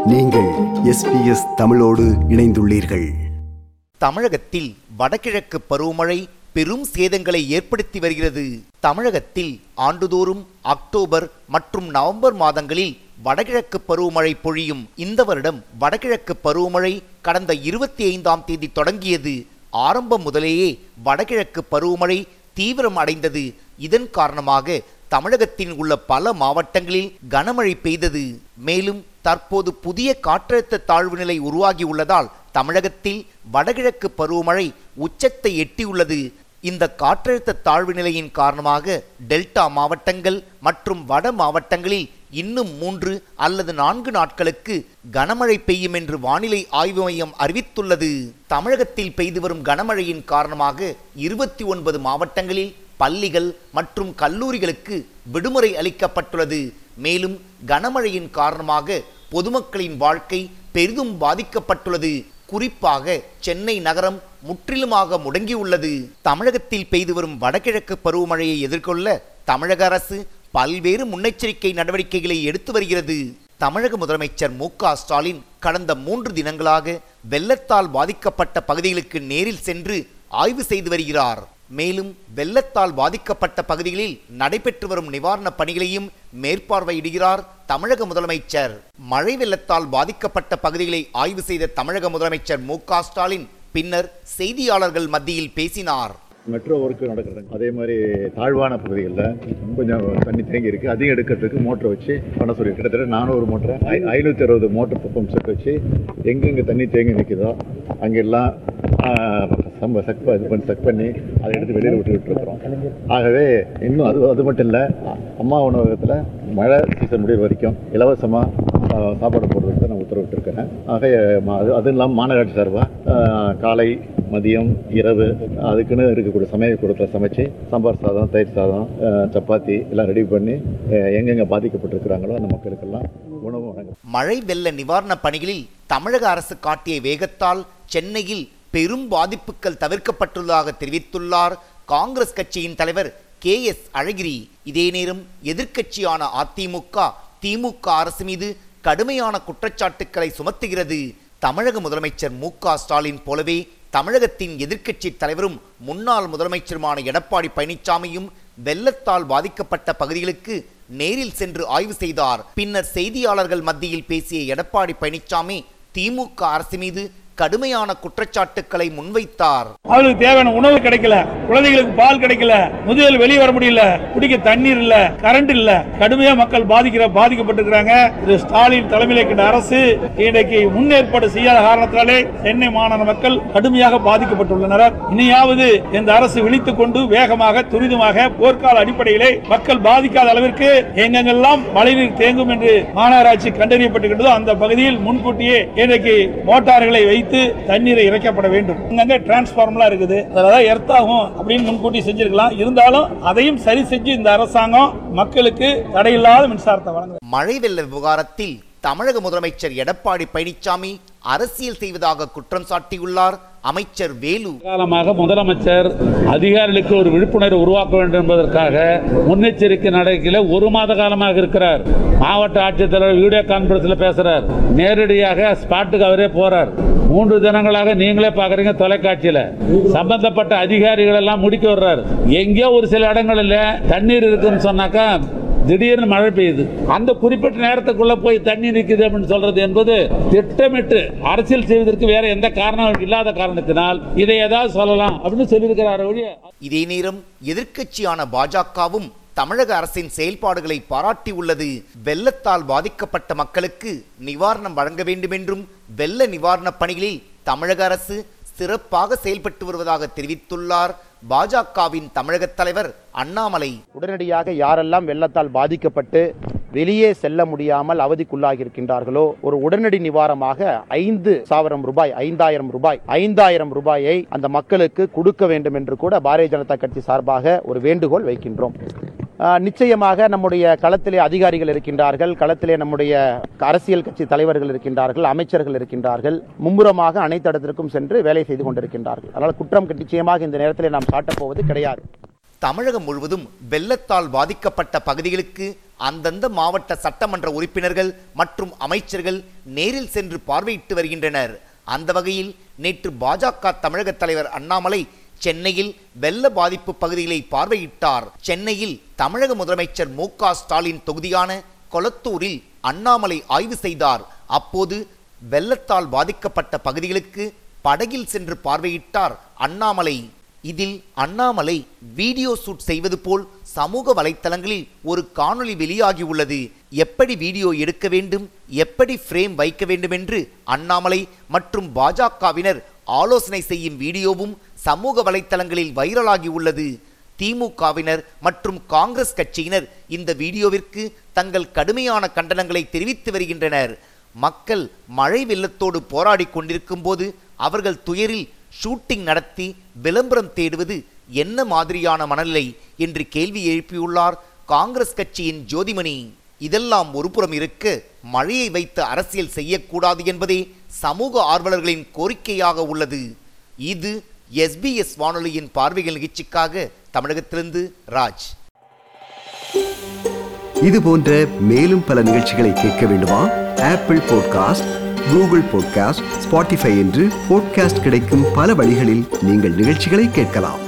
நீங்கள் SBS தமிழோடு இணைந்துள்ளீர்கள். தமிழகத்தில் வடகிழக்கு பருவமழை பெரும் சேதங்களை ஏற்படுத்தி வருகிறது. தமிழகத்தில் ஆண்டுதோறும் அக்டோபர் மற்றும் நவம்பர் மாதங்களில் வடகிழக்கு பருவமழை பொழியும். இந்த வருடம் வடகிழக்கு பருவமழை கடந்த 25ஆம் தேதி தொடங்கியது. ஆரம்பம் முதலேயே வடகிழக்கு பருவமழை தீவிரம் அடைந்தது. இதன் காரணமாக தமிழகத்தில் உள்ள பல மாவட்டங்களில் கனமழை பெய்தது. மேலும் தற்போது புதிய காற்றழுத்த தாழ்வு நிலை உருவாகி உள்ளதால் தமிழகத்தில் வடகிழக்கு பருவமழை உச்சத்தை எட்டியுள்ளது. இந்த காற்றழுத்த தாழ்வு நிலையின் காரணமாக டெல்டா மாவட்டங்கள் மற்றும் வட மாவட்டங்களில் இன்னும் 3 அல்லது 4 நாட்களுக்கு கனமழை பெய்யும் என்று வானிலை ஆய்வு மையம் அறிவித்துள்ளது. தமிழகத்தில் பெய்து வரும் கனமழையின் காரணமாக 29 மாவட்டங்களில் பள்ளிகள் மற்றும் கல்லூரிகளுக்கு விடுமுறை அளிக்கப்பட்டுள்ளது. மேலும் கனமழையின் காரணமாக பொதுமக்களின் வாழ்க்கை பெரிதும் பாதிக்கப்பட்டுள்ளது. குறிப்பாக சென்னை நகரம் முற்றிலுமாக முடங்கியுள்ளது. தமிழகத்தில் பெய்து வரும் வடகிழக்கு பருவமழையை எதிர்கொள்ள தமிழக அரசு பல்வேறு முன்னெச்சரிக்கை நடவடிக்கைகளை எடுத்து வருகிறது. தமிழக முதலமைச்சர் மு.க.ஸ்டாலின் கடந்த 3 தினங்களாக வெள்ளத்தால் பாதிக்கப்பட்ட பகுதிகளுக்கு நேரில் சென்று ஆய்வு செய்து வருகிறார். மேலும் வெள்ளத்தால் பாதிக்கப்பட்ட பகுதிகளில் நடைபெற்று வரும் நிவாரணப் பணிகளையும் மேற்பார்வையிடுகிறார் தமிழக முதலமைச்சர். மழை வெள்ளத்தால் பாதிக்கப்பட்ட பகுதிகளை ஆய்வு செய்த தமிழக முதலமைச்சர் மு.க.ஸ்டாலின் பின்னர் செய்தியாளர்கள் மத்தியில் பேசினார். மெட்ரோ ஒர்க்கு நடக்கிறது. அதே மாதிரி தாழ்வான பகுதிகளில் கொஞ்சம் தண்ணி தேங்கி இருக்குது. அதிகம் எடுக்கிறதுக்கு மோட்டரை வச்சு பண்ண சொல்லி கிட்டத்தட்ட 400 மோட்டரை 560 மோட்டர் பம்பம் செட் வச்சு எங்கெங்கே தண்ணி தேங்கி நிற்குதோ அங்கெல்லாம் செக் பண்ணி அதை எடுத்து வெளியில் விட்டுருக்குறோம். ஆகவே இன்னும் அது மட்டும் இல்லை, அம்மா உணவகத்தில் மழை சீசன் முடிவு வரைக்கும் இலவசமாக சாப்பாடு போடுறதுக்கு நான் உத்தரவிட்டிருக்கிறேன். ஆக அது இல்லாமல் மாநகராட்சி சார்பாக காலை மதியம் இரவு அதுக்குன்னு இருக்கக்கூடிய சமையல் கூடத்தில் சமைச்சு சாம்பார் சாதம், தயிர் சாதம், சப்பாத்தி எல்லாம் ரெடி பண்ணி எங்கெங்கே பாதிக்கப்பட்டிருக்கிறாங்களோ அந்த மக்களுக்கெல்லாம் உணவு வழங்கும். மழை வெள்ள நிவாரண பணிகளில் தமிழக அரசு காட்டிய வேகத்தால் சென்னையில் பெரும் பாதிப்புகள் தவிர்க்கப்பட்டுள்ளதாக தெரிவித்துள்ளார் காங்கிரஸ் கட்சியின் தலைவர் KS அழகிரி. இதே நேரம் எதிர்க்கட்சியான அதிமுக திமுக அரசு மீது கடுமையான குற்றச்சாட்டுக்களை சுமத்துகிறது. தமிழக முதலமைச்சர் மு.க.ஸ்டாலின் போலவே தமிழகத்தின் எதிர்க்கட்சி தலைவரும் முன்னாள் முதலமைச்சருமான எடப்பாடி பழனிசாமியும் வெள்ளத்தால் பாதிக்கப்பட்ட பகுதிகளுக்கு நேரில் சென்று ஆய்வு செய்தார். பின்னர் செய்தியாளர்கள் மத்தியில் பேசிய எடப்பாடி பழனிசாமி திமுக அரசு மீது கடுமையான குற்றச்சாட்டுக்களை முன்வைத்தார். அவங்களுக்கு தேவையான உணவு கிடைக்கல, குழந்தைகளுக்கு பால் கிடைக்கல, முதியோர்கள் வெளியே வர முடியல, குடிக்க தண்ணீர் இல்ல, கரண்ட் இல்ல, கடுமையா மக்கள் பாதிக்கப்பட்டிருக்கிறாங்க. இது ஸ்டாலின் தலைமையில் இருக்கின்ற அரசு இன்றைக்கு முன்னேற்பாடு செய்யாத காரணத்தாலே சென்னை மாநகர மக்கள் கடுமையாக பாதிக்கப்பட்டுள்ளனர். இனியாவது இந்த அரசு விழித்துக் கொண்டு வேகமாக துரிதமாக போர்க்கால அடிப்படையிலே மக்கள் பாதிக்காத அளவிற்கு எங்கெங்கெல்லாம் மழைநீர் தேங்கும் என்று மாநகராட்சி கண்டறியப்பட்டிருக்கிறதோ அந்த பகுதியில் முன்கூட்டியே இன்றைக்கு மோட்டார்களை வைத்து தண்ணீரை இறைக்கப்பட வேண்டும். அங்க டிரான்ஸ்பார்மர்லாம் இருக்குது, அதெல்லாம் எர்த் ஆகும் அப்படின்னு முன்கூட்டி செஞ்சிருக்கலாம். இருந்தாலும் அதையும் சரி செஞ்சு இந்த அரசாங்கம் மக்களுக்கு தடையில்லாத மின்சாரத்தை வழங்க. மழை வெள்ள விவகாரத்தில் தமிழக முதலமைச்சர் எடப்பாடி பழனிசாமி அரசியல் செய்வதாக குற்றம் சாட்டியுள்ளார் அமைச்சர் வேலு. காலமாக முதலமைச்சர் அதிகாரிகளுக்கு ஒரு விழிப்புணர்வு உருவாக்க வேண்டும் என்பதற்காக முன்னெச்சரிக்கை நடவடிக்கையில் 1 மாத காலமாக இருக்கிறார். மாவட்ட ஆட்சித்தலைவர் வீடியோ கான்பரன்ஸ்ல பேசுறார், நேரடியாக ஸ்பாட்டுக்கு அவரே போறார். 3 தினங்களாக நீங்களே பாக்குறீங்க தொலைக்காட்சியில. சம்பந்தப்பட்ட அதிகாரிகள் எல்லாம் முடிக்க வர்றாரு. எங்கேயோ ஒரு சில இடங்களில் தண்ணீர் இருக்குன்னு சொன்னாக்கா திடீர்னு மழை பெய்யுது, அந்த குறிப்பிட்ட நேரத்துக்குள்ள போய் தண்ணி நிற்குது அப்படின்னு சொல்றது என்பது திட்டமிட்டு அரசியல் செய்வதற்கு வேற எந்த காரணம் இல்லாத காரணத்தினால் இதை ஏதாவது சொல்லலாம் அப்படின்னு சொல்லியிருக்கிறார். இதே நேரம் எதிர்க்கட்சியான பாஜகவும் தமிழக அரசின் செயல்பாடுகளை பாராட்டி உள்ளது. வெள்ளத்தால் பாதிக்கப்பட்ட மக்களுக்கு நிவாரணம் வழங்க வேண்டும் என்றும் வெள்ள நிவாரண பணிகளில் தமிழக அரசு சிறப்பாக செயல்பட்டு வருவதாக தெரிவித்துள்ளார் பாஜகவின் தமிழக தலைவர் அண்ணாமலை. உடனடியாக யாரெல்லாம் வெள்ளத்தால் பாதிக்கப்பட்டு வெளியே செல்ல முடியாமல் அவதிக்குள்ளாகி இருக்கின்றார்களோ ஒரு உடனடி நிவாரணமாக 5,000 ரூபாயை அந்த மக்களுக்கு கொடுக்க வேண்டும் என்று கூட பாரதிய ஜனதா கட்சி சார்பாக ஒரு வேண்டுகோள் வைக்கின்றோம். நிச்சயமாக நம்முடைய களத்திலே அதிகாரிகள் இருக்கின்றார்கள், களத்திலே நம்முடைய அரசியல் கட்சி தலைவர்கள் இருக்கின்றார்கள், அமைச்சர்கள் இருக்கின்றார்கள். மும்முரமாக அனைத்து இடத்திற்கும் சென்று வேலை செய்து கொண்டிருக்கின்றார்கள். அதனால் குற்றம் நிச்சயமாக இந்த நேரத்திலே நாம் சாட்டப்போவது கிடையாது. தமிழகம் முழுவதும் வெள்ளத்தால் பாதிக்கப்பட்ட பகுதிகளுக்கு அந்தந்த மாவட்ட சட்டமன்ற உறுப்பினர்கள் மற்றும் அமைச்சர்கள் நேரில் சென்று பார்வையிட்டு வருகின்றனர். அந்த வகையில் நேற்று பாஜக தமிழக தலைவர் அண்ணாமலை சென்னையில் வெள்ள பாதிப்பு பகுதிகளை பார்வையிட்டார். சென்னையில் தமிழக முதலமைச்சர் மு.க. ஸ்டாலின் தொகுதியான கொளத்தூரில் அண்ணாமலை ஆய்வு செய்தார். அப்போது வெள்ளத்தால் பாதிக்கப்பட்ட பகுதிகளுக்கு படகில் சென்று பார்வையிட்டார் அண்ணாமலை. இதில் அண்ணாமலை வீடியோ ஷூட் செய்வது போல் சமூக வலைத்தளங்களில் ஒரு காணொளி வெளியாகியுள்ளது. எப்படி வீடியோ எடுக்க வேண்டும், எப்படி ஃப்ரேம் வைக்க வேண்டும் என்று அண்ணாமலை மற்றும் பாஜகவினர் ஆலோசனை செய்யும் வீடியோவும் சமூக வலைத்தளங்களில் வைரலாகி உள்ளது. திமுகவினர் மற்றும் காங்கிரஸ் கட்சியினர் இந்த வீடியோவிற்கு தங்கள் கடுமையான கண்டனங்களை தெரிவித்து வருகின்றனர். மக்கள் மழை வெள்ளத்தோடு போராடி கொண்டிருக்கும் போது அவர்கள் துயரில் ஷூட்டிங் நடத்தி விளம்பரம் தேடுவது என்ன மாதிரியான மனநிலை என்று கேள்வி எழுப்பியுள்ளார் காங்கிரஸ் கட்சியின் ஜோதிமணி. இதெல்லாம் ஒருபுறம் இருக்க, மழையை வைத்து அரசியல் செய்யக்கூடாது என்பதே சமூக ஆர்வலர்களின் கோரிக்கையாக உள்ளது. இது SBS வானொலியின் பார்வைகள் நிகழ்ச்சிக்காக தமிழகத்திலிருந்து ராஜ். இது போன்ற மேலும் பல நிகழ்ச்சிகளை கேட்க வேண்டுமா? Apple podcast, Google podcast, Spotify என்று பாட்காஸ்ட் கிடைக்கும் பல வழிகளில் நீங்கள் நிகழ்ச்சிகளை கேட்கலாம்.